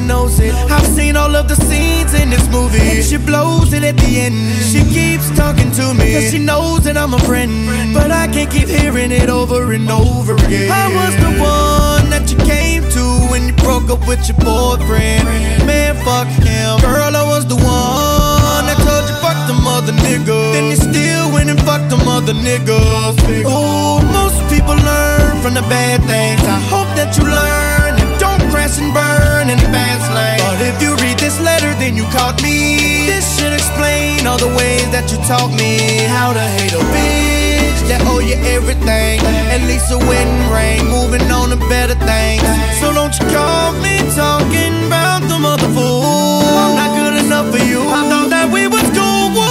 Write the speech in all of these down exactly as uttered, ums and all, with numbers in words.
knows it. I've seen all of the scenes in this movie, and she blows it at the end. She keeps talking to me, cause she knows that I'm a friend, but I can't keep hearing it over and over again. I was the one that you came to when you broke up with your boyfriend. Man, fuck him. Girl, I was the one that told you fuck them other niggas, then you still went and fucked them other niggas. Oh, most people learn from the bad things. I hope that you learn and don't crash and burn in the fast lane. But if you read this letter, then you caught me. This should explain all the ways that you taught me how to hate a bitch that owe you everything, at least a wedding ring, moving on to better things. So don't you call me talking about the mother fool. I'm not good enough for you. I thought that we was cool.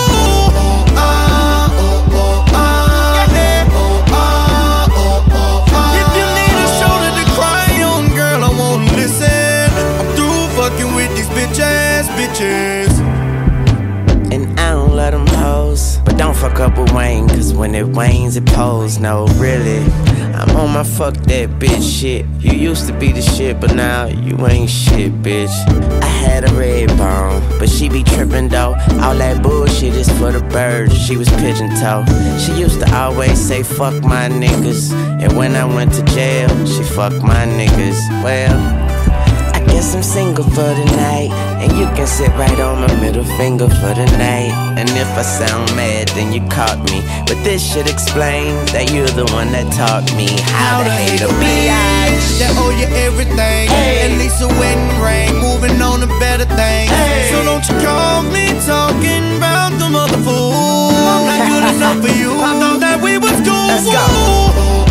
And I don't let them hoes, but don't fuck up with Wayne, cause when it wanes it pose. No, really, I'm on my fuck that bitch shit. You used to be the shit, but now you ain't shit, bitch. I had a red bone, but she be trippin' though. All that bullshit is for the birds, she was pigeon toe. She used to always say fuck my niggas, and when I went to jail, she fucked my niggas. Well, guess I'm single for the night, and you can sit right on my middle finger for the night. And if I sound mad, then you caught me, but this should explain that you're the one that taught me how, how to hate a bitch that owe you everything, hey. At least a wedding ring, moving on to better things, hey. So don't you call me talking about the mother fool. I'm not good enough for you. I thought that we was cool. Let's go.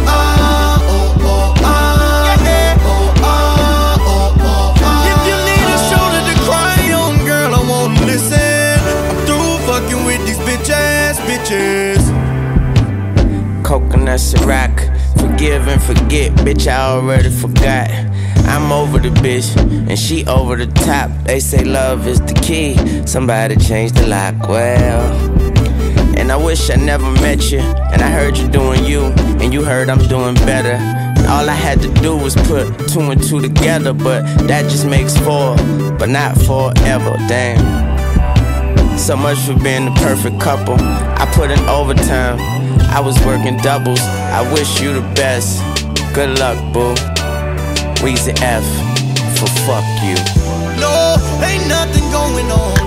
Coconut Ciroc, forgive and forget, bitch, I already forgot. I'm over the bitch, and she over the top. They say love is the key, somebody change the lock, well. And I wish I never met you, and I heard you doing you, and you heard I'm doing better. All I had to do was put two and two together, but that just makes four, but not forever, damn. So much for being the perfect couple. I put in overtime, I was working doubles. I wish you the best, good luck, boo. Weezy F for fuck you. No, ain't nothing going on.